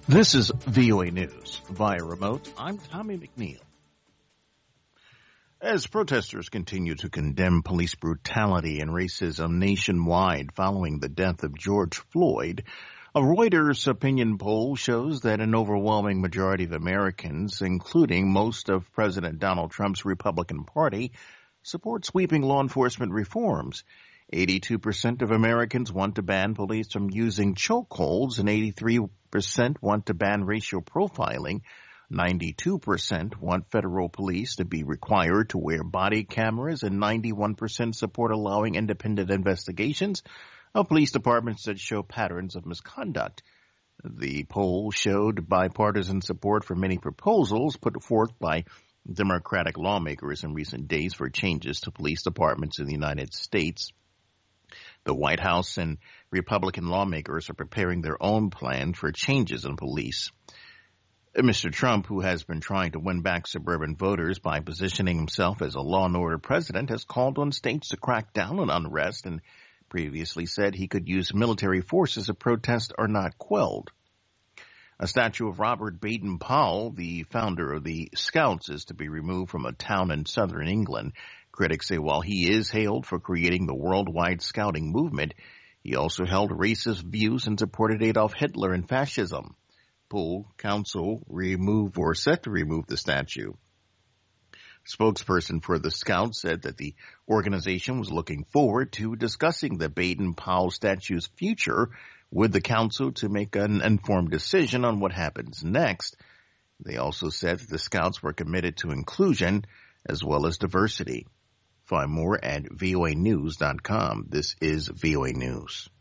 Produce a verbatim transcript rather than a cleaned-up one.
This is V O A News. Via remote, I'm Tommy McNeil. As protesters continue to condemn police brutality and racism nationwide following the death of George Floyd, a Reuters opinion poll shows that an overwhelming majority of Americans, including most of President Donald Trump's Republican Party, support sweeping law enforcement reforms. eighty-two percent of Americans want to ban police from using chokeholds, and eighty-three percent want to ban racial profiling. ninety-two percent want federal police to be required to wear body cameras, and ninety-one percent support allowing independent investigations of police departments that show patterns of misconduct. The poll showed bipartisan support for many proposals put forth by Democratic lawmakers in recent days for changes to police departments in the United States. The White House and Republican lawmakers are preparing their own plan for changes in police. Mister Trump, who has been trying to win back suburban voters by positioning himself as a law and order president, has called on states to crack down on unrest and previously said he could use military forces if protests are not quelled. A statue of Robert Baden-Powell, the founder of the Scouts, is to be removed from a town in southern England. Critics say while he is hailed for creating the worldwide scouting movement, he also held racist views and supported Adolf Hitler and fascism. Full council remove or set to remove the statue. Spokesperson for the Scouts said that the organization was looking forward to discussing the Baden-Powell statue's future with the council to make an informed decision on what happens next. They also said that the Scouts were committed to inclusion as well as diversity. Find more at V O A news dot com. This is V O A News.